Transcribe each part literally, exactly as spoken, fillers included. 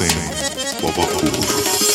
Hüseyin Baba Uğur.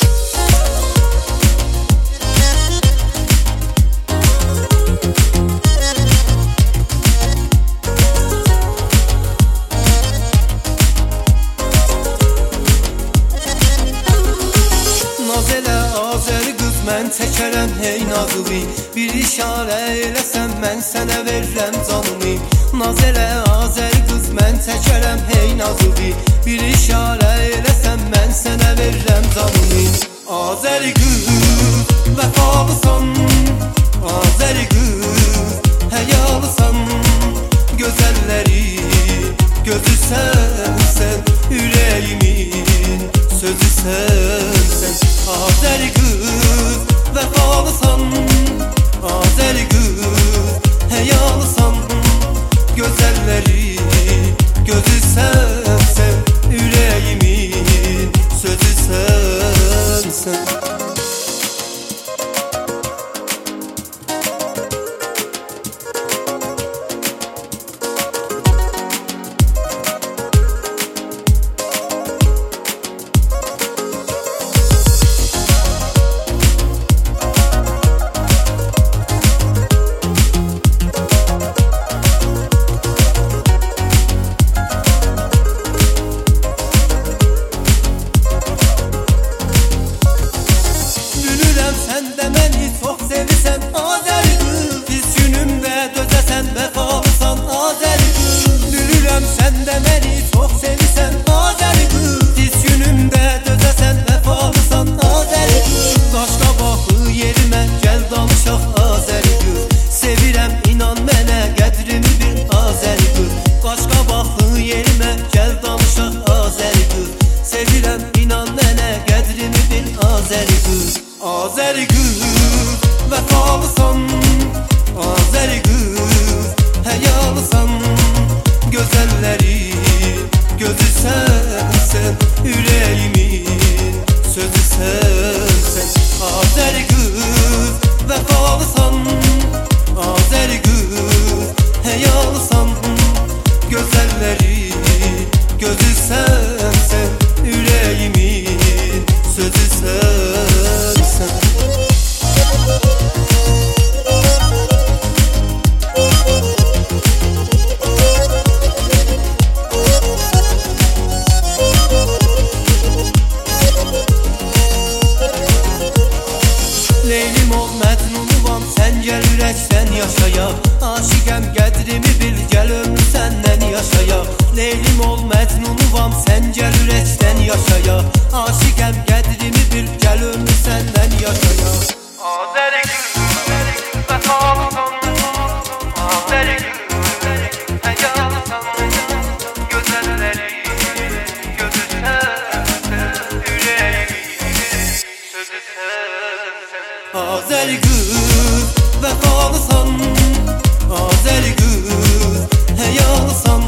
Mən çəkərəm hey nazlı, bir işarə eləsən mən sənə verirəm canımı. Naz elə Azəri qız, mən çəkərəm hey nazlı, bir işarə eləsən mən sənə verirəm canımı. Azəri qız, vəfalısan, Azəri qız, həyalısan, gözəlləri gözü sənsən, ürəyimin sözü sənsən. Azəri qız, vəfalısan, Azəri qız, həyalısan, gözəlləri gözü sənsən, ürəyimin sözü sənsən. Sən də məni çox sevirsən, Azəri qız, biz günümdə dözəsən, vəfalısan, Azəri qız. Bilirəm sən də məni çox sevirsən, Azəri qız, biz günümdə dözəsən, vəfalısan, Azəri qız. Qaş qabaqlı yerimə gəl danışaq, Azəri qız, sevirəm inan mənə qədrimi bil, Azəri qız. Qaş qabaqlı yerimə gəl danışaq, Azəri qız, sevirəm inan mənə qədrimi bil, Azəri qız. Azəri qız, vəfalısan, Azəri qız, həyalısan, gözəlləri gözü sənsən, ürəyimin sözü sənsən. Azəri qız, vəfalısan, Azəri qız, həyalısan, gözəlləri gözü sənsən, ürəyimin sözü sənsən. Leylim ol, Məcnunuvam, sən gəl ürəksən yaşayaq. Aşiqəm, qədrimi bil, gəl ömrü səndən yaşayaq. Leylim ol, Məcnunuvam, sən gəl ürəksən yaşayaq. Aşiqəm, qədrimi bil, gəl ömrü səndən yaşayaq. Azəri qız, vəfalısan, Azəri qız, həyalısan, gözəlləri gözü sənsən, ürəyimin sözü sənsən. Azəri qız, vəfalısan, Azəri qız, həyalısan,